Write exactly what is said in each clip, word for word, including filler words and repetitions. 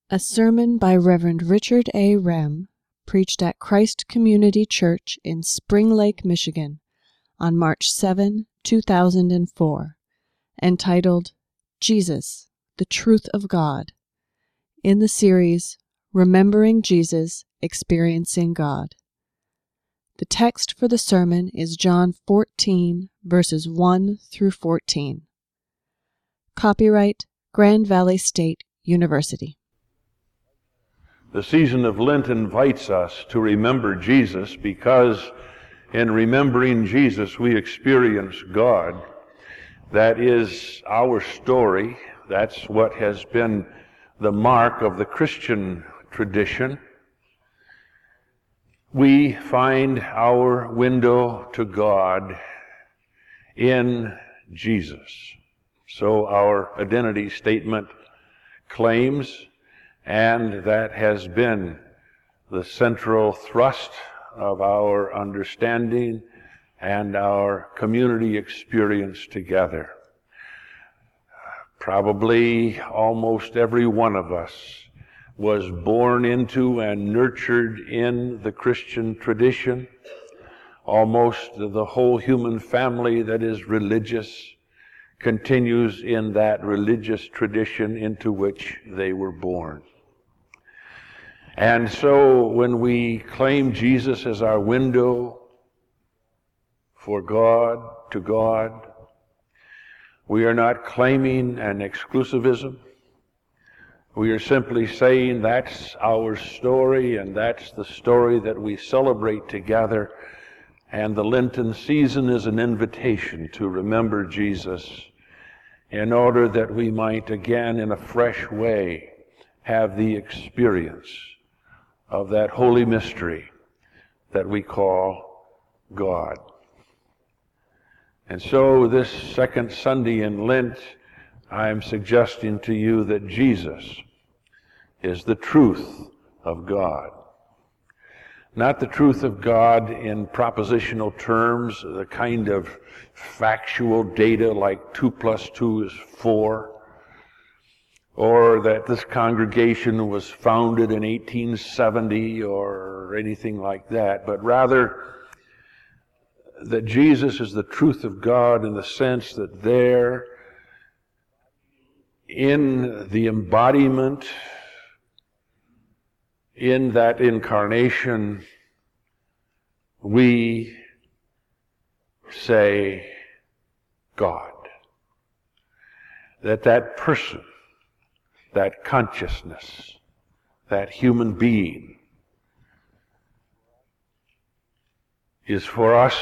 A sermon by Reverend Richard A. Rem, preached at Christ Community Church in Spring Lake, Michigan, on March seventh, two thousand four, entitled, Jesus, the Truth of God, in the series, Remembering Jesus, Experiencing God. The text for the sermon is John fourteen, verses one through fourteen. Copyright Grand Valley State University. The season of Lent invites us to remember Jesus because in remembering Jesus we experience God. That is our story. That's what has been the mark of the Christian tradition. We find our window to God in Jesus. So our identity statement claims, and that has been the central thrust of our understanding and our community experience together. Probably almost every one of us was born into and nurtured in the Christian tradition. Almost the whole human family that is religious continues in that religious tradition into which they were born. And so when we claim Jesus as our window for God, to God, we are not claiming an exclusivism. We are simply saying that's our story, and that's the story that we celebrate together. And the Lenten season is an invitation to remember Jesus in order that we might again, in a fresh way, have the experience of that holy mystery that we call God. And so this second Sunday in Lent, I am suggesting to you that Jesus is the truth of God. Not the truth of God in propositional terms, the kind of factual data like two plus two is four, or that this congregation was founded in eighteen seventy or anything like that, but rather that Jesus is the truth of God in the sense that there, in the embodiment, in that incarnation, we say God. That that person, that consciousness, that human being is for us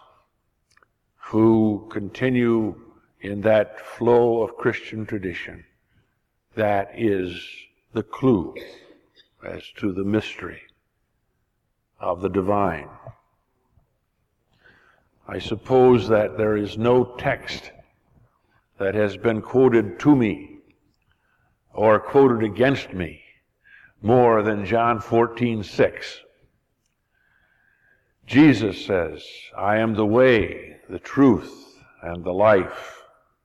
who continue in that flow of Christian tradition. That is the clue as to the mystery of the divine. I suppose that there is no text that has been quoted to me or quoted against me more than John fourteen six. Jesus says, I am the way, the truth, and the life.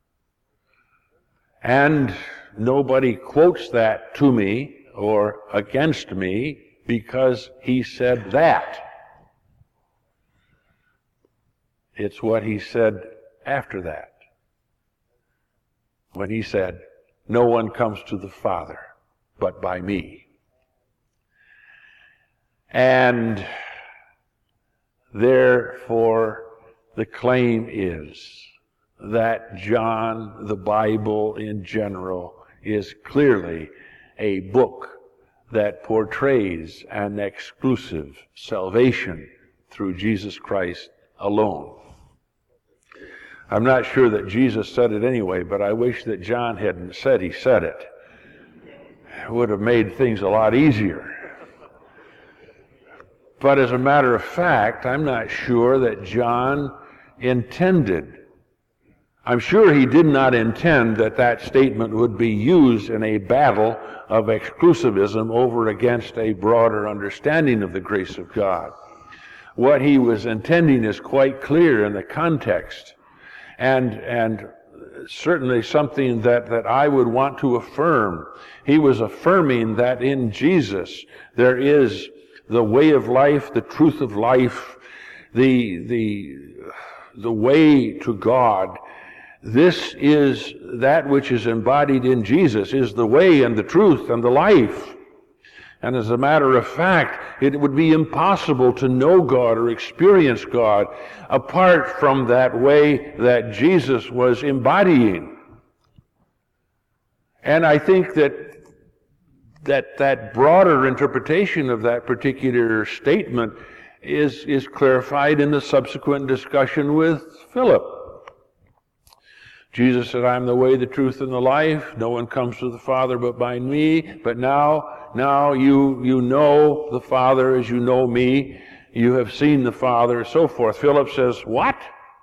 And nobody quotes that to me or against me because he said that. It's what he said after that, when he said, no one comes to the Father but by me. And therefore, the claim is that John, the Bible in general, is clearly a book that portrays an exclusive salvation through Jesus Christ alone. I'm not sure that Jesus said it anyway, but I wish that John hadn't said he said it. It would have made things a lot easier. But as a matter of fact, I'm not sure that John intended. I'm sure he did not intend that that statement would be used in a battle of exclusivism over against a broader understanding of the grace of God. What he was intending is quite clear in the context. And, and certainly something that, that I would want to affirm. He was affirming that in Jesus there is the way of life, the truth of life, the, the, the way to God. This is that which is embodied in Jesus, is the way and the truth and the life. And as a matter of fact, it would be impossible to know God or experience God apart from that way that Jesus was embodying. And I think that that, that broader interpretation of that particular statement is, is clarified in the subsequent discussion with Philip. Jesus said, I'm the way, the truth, and the life. No one comes to the Father but by me. But now, now you, you know the Father as you know me. You have seen the Father, and so forth. Philip says, what?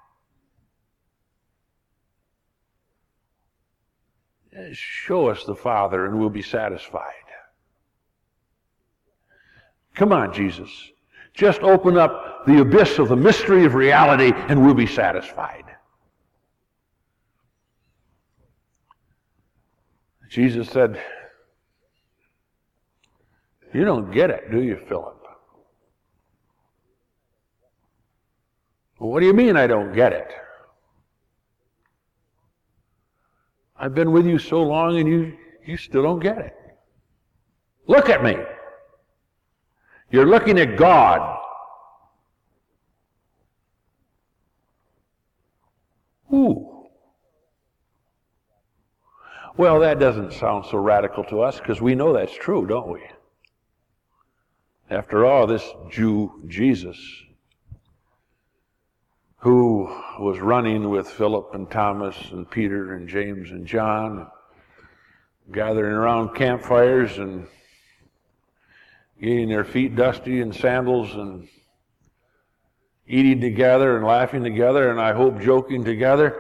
Show us the Father and we'll be satisfied. Come on, Jesus. Just open up the abyss of the mystery of reality and we'll be satisfied. Jesus said, you don't get it, do you, Philip? Well, what do you mean I don't get it? I've been with you so long and you, you still don't get it. Look at me. You're looking at God. Ooh. Well, that doesn't sound so radical to us because we know that's true, don't we? After all, this Jew, Jesus, who was running with Philip and Thomas and Peter and James and John, gathering around campfires and getting their feet dusty in sandals and eating together and laughing together and I hope joking together.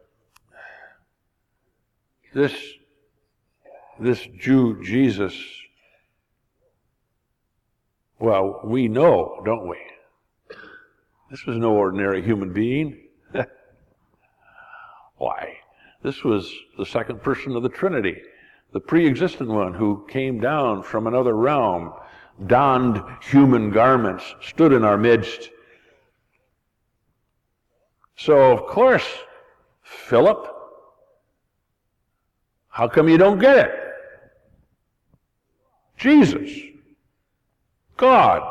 This, this Jew, Jesus, well, we know, don't we? This was no ordinary human being. Why? This was the second person of the Trinity, the pre-existent one who came down from another realm, donned human garments, stood in our midst. So, of course, Philip, how come you don't get it? Jesus, God.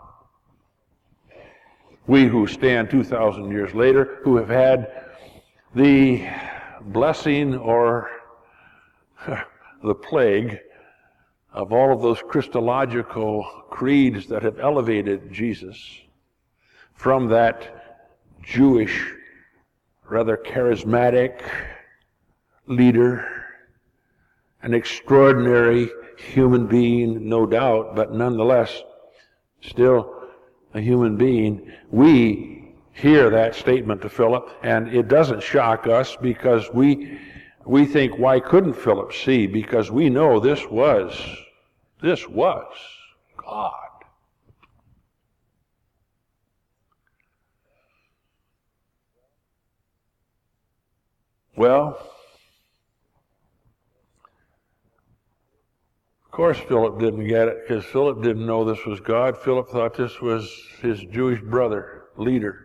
We who stand two thousand years later, who have had the blessing or the plague of all of those Christological creeds that have elevated Jesus from that Jewish, rather charismatic leader, an extraordinary human being, no doubt, but nonetheless still a human being. We hear that statement to Philip, and it doesn't shock us because we we think, why couldn't Philip see? Because we know this was, this was God. Well, of course Philip didn't get it because Philip didn't know this was God. Philip thought this was his Jewish brother, leader.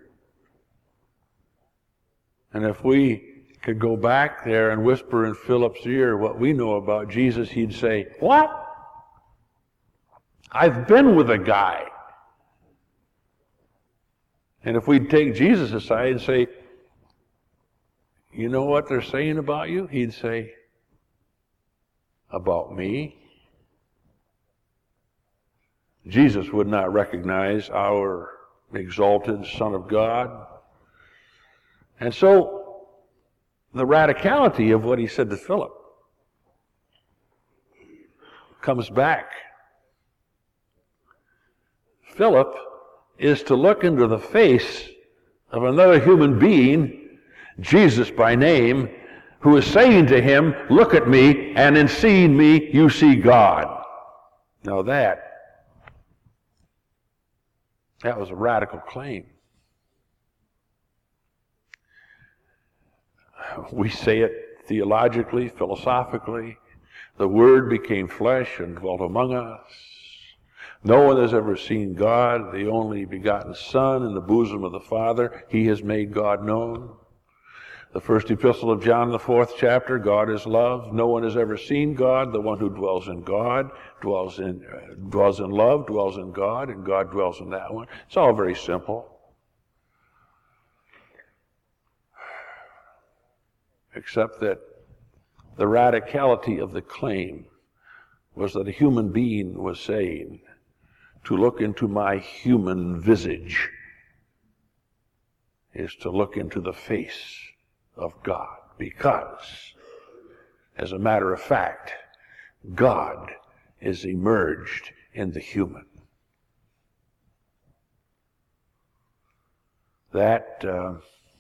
And if we could go back there and whisper in Philip's ear what we know about Jesus, he'd say, what? I've been with a guy. And if we'd take Jesus aside and say, you know what they're saying about you? He'd say, about me? Jesus would not recognize our exalted Son of God. And so, the radicality of what he said to Philip comes back. Philip is to look into the face of another human being, Jesus by name, who is saying to him, look at me, and in seeing me, you see God. Now that, that was a radical claim. We say it theologically, philosophically. The Word became flesh and dwelt among us. No one has ever seen God, the only begotten Son in the bosom of the Father. He has made God known. The first epistle of John, the fourth chapter, God is love. No one has ever seen God. The one who dwells in God dwells in uh, dwells in love, dwells in God, and God dwells in that one. It's all very simple. Except that the radicality of the claim was that a human being was saying, to look into my human visage is to look into the face of God, because, as a matter of fact, God is emerged in the human. That uh,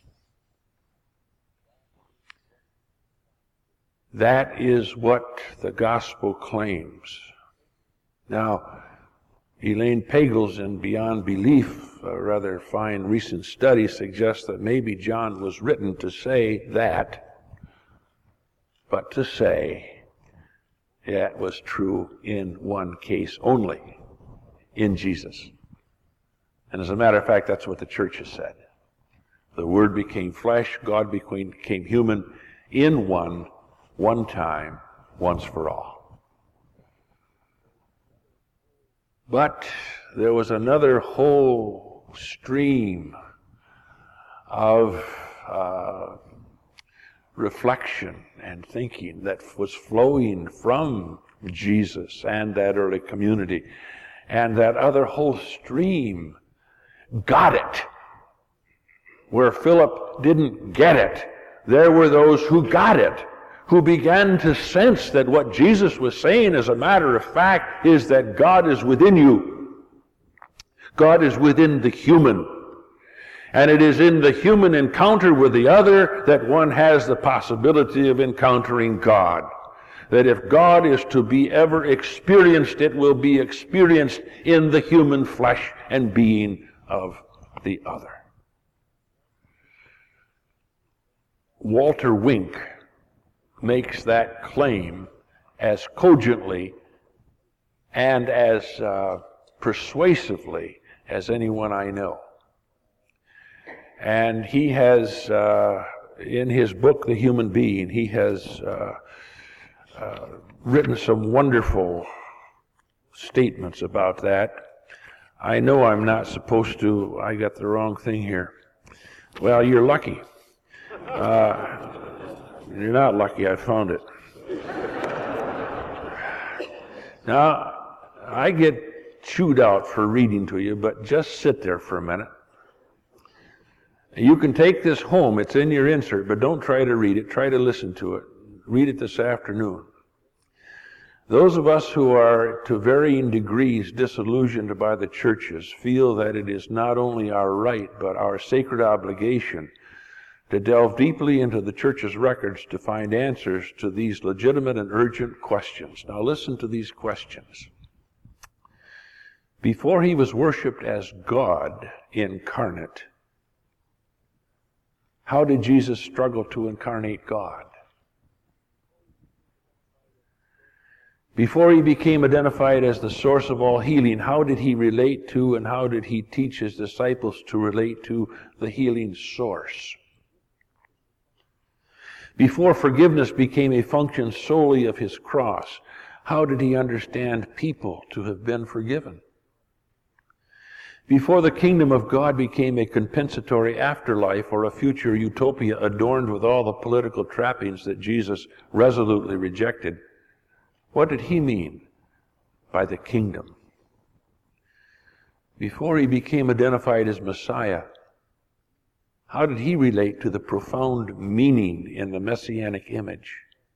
that is what the gospel claims. Now, Elaine Pagels in Beyond Belief, a rather fine recent study, suggests that maybe John was written to say that, but to say it was true in one case only, in Jesus. And as a matter of fact, that's what the church has said. The Word became flesh, God became, became human in one, one time, once for all. But there was another whole stream of uh, reflection and thinking that was flowing from Jesus and that early community. And that other whole stream got it. Where Philip didn't get it, there were those who got it, who began to sense that what Jesus was saying, as a matter of fact, is that God is within you. God is within the human. And it is in the human encounter with the other that one has the possibility of encountering God. That if God is to be ever experienced, it will be experienced in the human flesh and being of the other. Walter Wink makes that claim as cogently and as uh, persuasively as anyone I know. And he has, uh, in his book, The Human Being, he has uh, uh, written some wonderful statements about that. I know I'm not supposed to, I got the wrong thing here. Well, you're lucky. Uh, You're not lucky, I found it. Now, I get chewed out for reading to you, but just sit there for a minute. You can take this home, it's in your insert, but don't try to read it, try to listen to it. Read it this afternoon. Those of us who are to varying degrees disillusioned by the churches feel that it is not only our right, but our sacred obligation to delve deeply into the church's records to find answers to these legitimate and urgent questions. Now listen to these questions. Before he was worshipped as God incarnate, how did Jesus struggle to incarnate God? Before he became identified as the source of all healing, how did he relate to and how did he teach his disciples to relate to the healing source? Before forgiveness became a function solely of his cross, how did he understand people to have been forgiven? Before the kingdom of God became a compensatory afterlife or a future utopia adorned with all the political trappings that Jesus resolutely rejected, what did he mean by the kingdom? Before he became identified as Messiah, how did he relate to the profound meaning in the messianic image?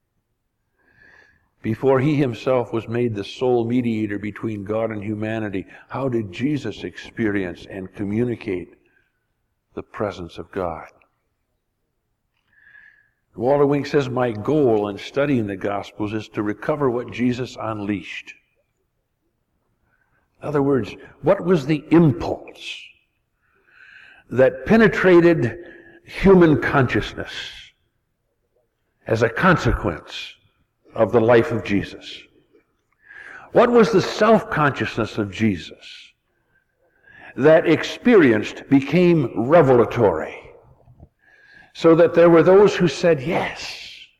Before he himself was made the sole mediator between God and humanity, how did Jesus experience and communicate the presence of God? Walter Wink says, my goal in studying the Gospels is to recover what Jesus unleashed. In other words, what was the impulse that penetrated human consciousness as a consequence of the life of Jesus? What was the self-consciousness of Jesus that experienced became revelatory, so that there were those who said, yes.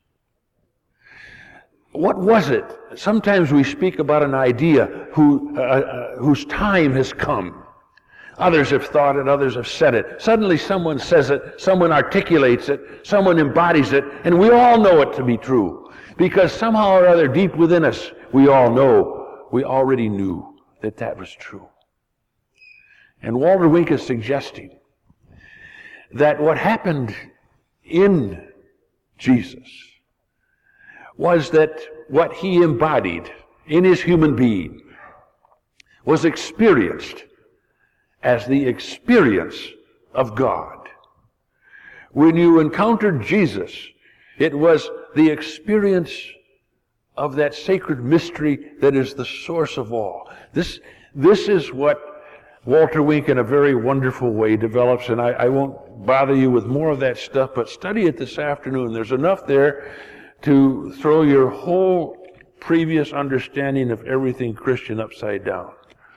What was it? Sometimes we speak about an idea who, uh, uh, whose time has come. Others have thought it, others have said it. Suddenly someone says it, someone articulates it, someone embodies it, and we all know it to be true. Because somehow or other, deep within us, we all know, we already knew that that was true. And Walter Wink is suggesting that what happened in Jesus was that what he embodied in his human being was experienced as the experience of God. When you encountered Jesus, it was the experience of that sacred mystery that is the source of all. This, this is what Walter Wink in a very wonderful way develops, and I, I won't bother you with more of that stuff, but study it this afternoon. There's enough there to throw your whole previous understanding of everything Christian upside down.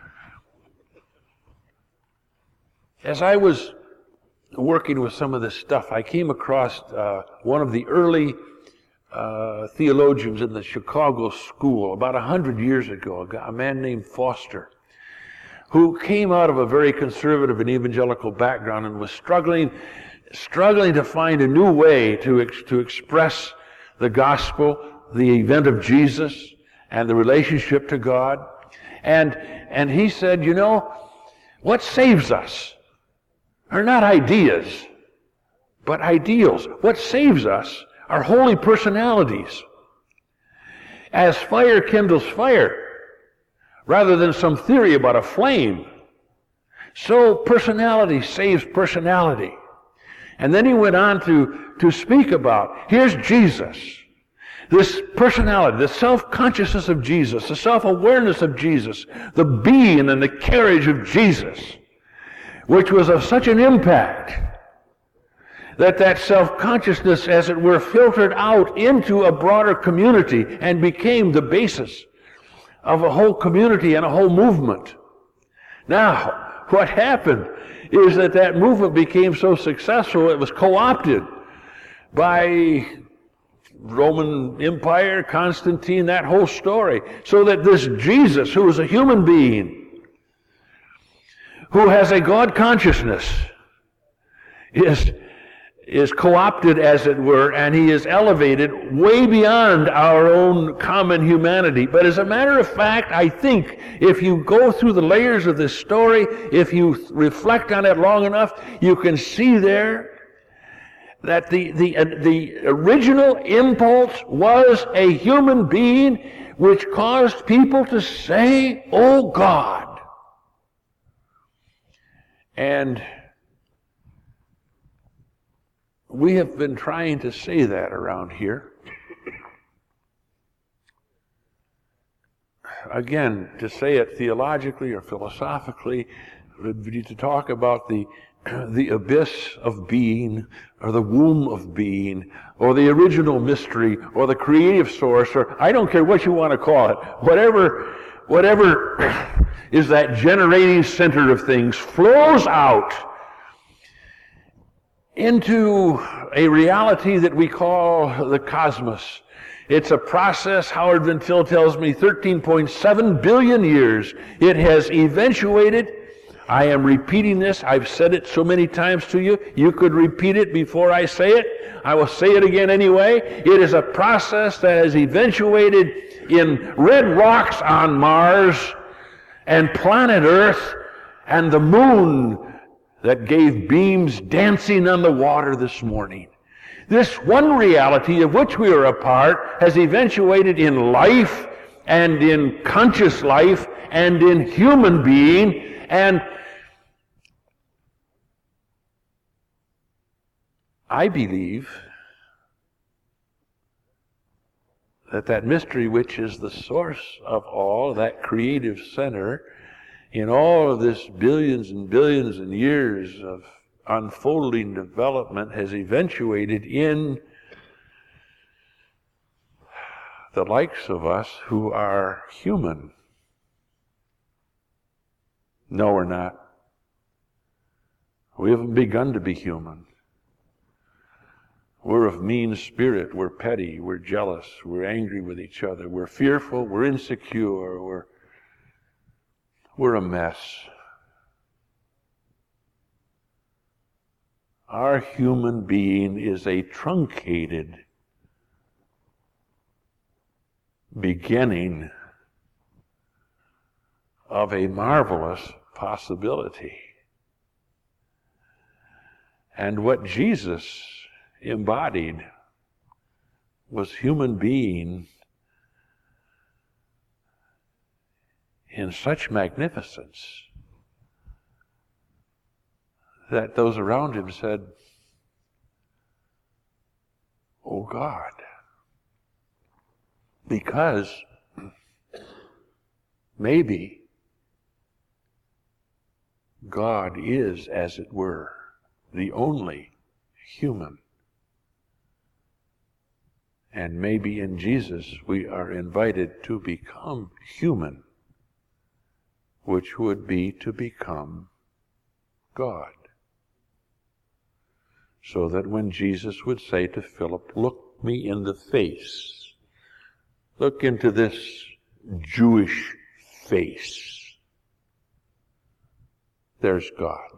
As I was working with some of this stuff, I came across uh, one of the early uh, theologians in the Chicago school about a hundred years ago, a, guy, a man named Foster, who came out of a very conservative and evangelical background and was struggling, struggling to find a new way to ex- to express the gospel, the event of Jesus, and the relationship to God. And, and he said, you know, what saves us are not ideas, but ideals. What saves us are holy personalities. As fire kindles fire, rather than some theory about a flame, so personality saves personality. And then he went on to, to speak about, here's Jesus, this personality, the self-consciousness of Jesus, the self-awareness of Jesus, the being and the carriage of Jesus, which was of such an impact that that self-consciousness, as it were, filtered out into a broader community and became the basis of a whole community and a whole movement. Now, what happened is that that movement became so successful it was co-opted by Roman Empire, Constantine, that whole story, so that this Jesus, who is a human being, who has a God consciousness, is, is co-opted, as it were, and he is elevated way beyond our own common humanity. But as a matter of fact, I think if you go through the layers of this story, if you reflect on it long enough, you can see there that the, the, uh, the original impulse was a human being which caused people to say, "Oh God." And we have been trying to say that around here. Again, to say it theologically or philosophically would be to talk about the the abyss of being, or the womb of being, or the original mystery, or the creative source, or I don't care what you want to call it. Whatever, whatever is that generating center of things flows out into a reality that we call the cosmos. It's a process, Howard Van Til tells me, thirteen point seven billion years. It has eventuated. I am repeating this. I've said it so many times to you. You could repeat it before I say it. I will say it again anyway. It is a process that has eventuated in red rocks on Mars and planet Earth and the moon that gave beams dancing on the water this morning. This one reality of which we are a part has eventuated in life and in conscious life and in human being. And I believe that that mystery which is the source of all, that creative center, in all of this billions and billions and years of unfolding development, has eventuated in the likes of us who are human. No, we're not. We haven't begun to be human. We're of mean spirit, we're petty, we're jealous, we're angry with each other, we're fearful, we're insecure, we're, we're a mess. Our human being is a truncated beginning of a marvelous possibility. And what Jesus embodied was human being in such magnificence that those around him said, "Oh God," because maybe God is, as it were, the only human. And maybe in Jesus we are invited to become human, which would be to become God. So that when Jesus would say to Philip, "Look me in the face, look into this Jewish face," there's God.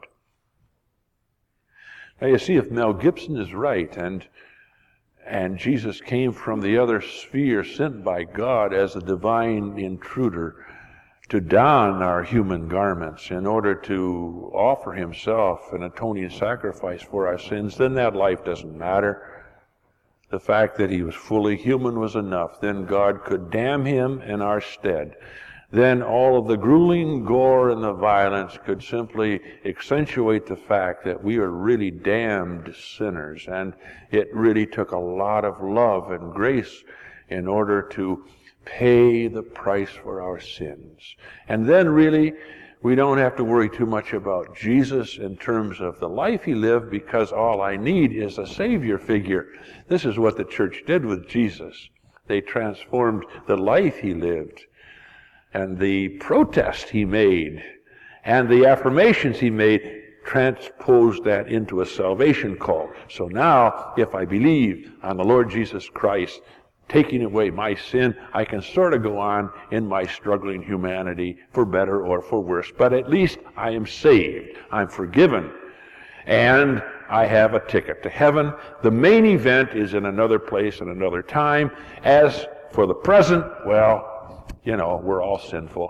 Now you see, if Mel Gibson is right, and and Jesus came from the other sphere sent by God as a divine intruder to don our human garments in order to offer himself an atoning sacrifice for our sins, then that life doesn't matter. The fact that he was fully human was enough. Then God could damn him in our stead. Then all of the grueling gore and the violence could simply accentuate the fact that we are really damned sinners, and it really took a lot of love and grace in order to pay the price for our sins. And then really we don't have to worry too much about Jesus in terms of the life he lived, because all I need is a Savior figure. This is what the church did with Jesus. They transformed the life he lived, and the protest he made, and the affirmations he made, transposed that into a salvation call. So now, if I believe on the Lord Jesus Christ, taking away my sin, I can sort of go on in my struggling humanity, for better or for worse. But at least I am saved. I'm forgiven. And I have a ticket to heaven. The main event is in another place and another time. As for the present, well, you know, we're all sinful.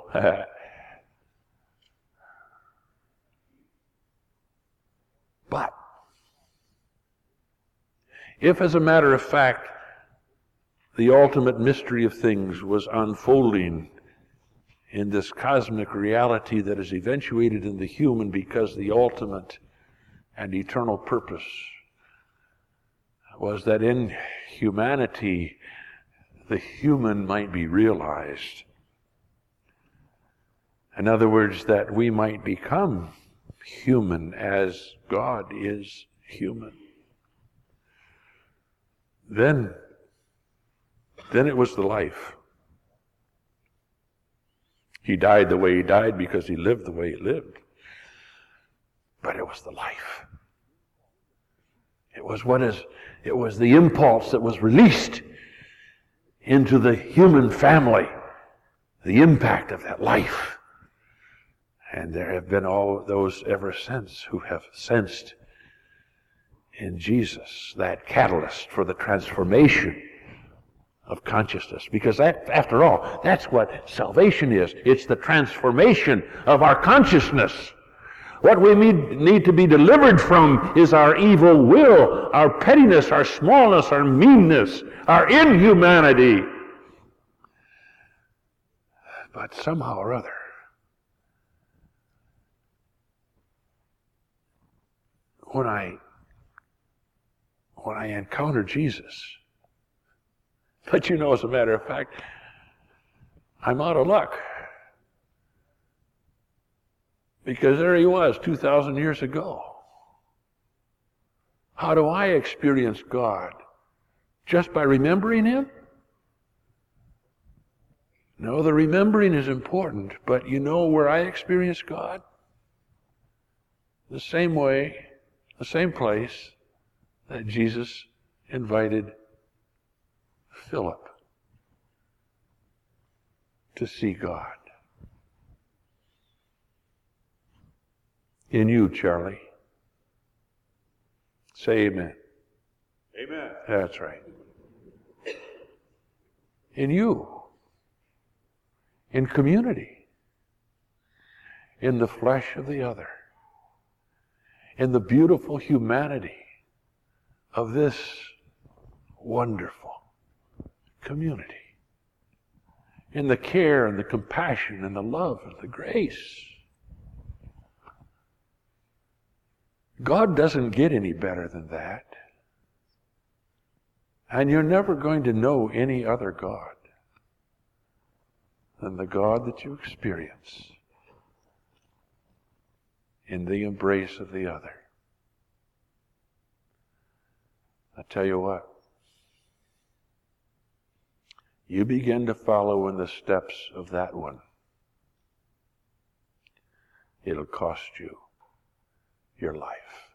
But if, as a matter of fact, the ultimate mystery of things was unfolding in this cosmic reality that is eventuated in the human, because the ultimate and eternal purpose was that in humanity the human might be realized. In other words, that we might become human as God is human. Then, then it was the life. He died the way he died because he lived the way he lived. But it was the life. It was what is, it was the impulse that was released into the human family, the impact of that life. And there have been all those ever since who have sensed in Jesus that catalyst for the transformation of consciousness. Because that, after all, that's what salvation is. It's the transformation of our consciousness. What we need, need to be delivered from is our evil will, our pettiness, our smallness, our meanness, our inhumanity. But somehow or other, when I when I encounter Jesus, but you know, as a matter of fact, I'm out of luck. Because there he was two thousand years ago. How do I experience God? Just by remembering him? No, the remembering is important, but you know where I experience God? The same way, the same place that Jesus invited Philip to see God. In you, Charlie. Say amen. Amen. That's right. In you. In community. In the flesh of the other. In the beautiful humanity of this wonderful community. In the care and the compassion and the love and the grace. God doesn't get any better than that. And you're never going to know any other God than the God that you experience in the embrace of the other. I tell you what, you begin to follow in the steps of that one, it'll cost you your life.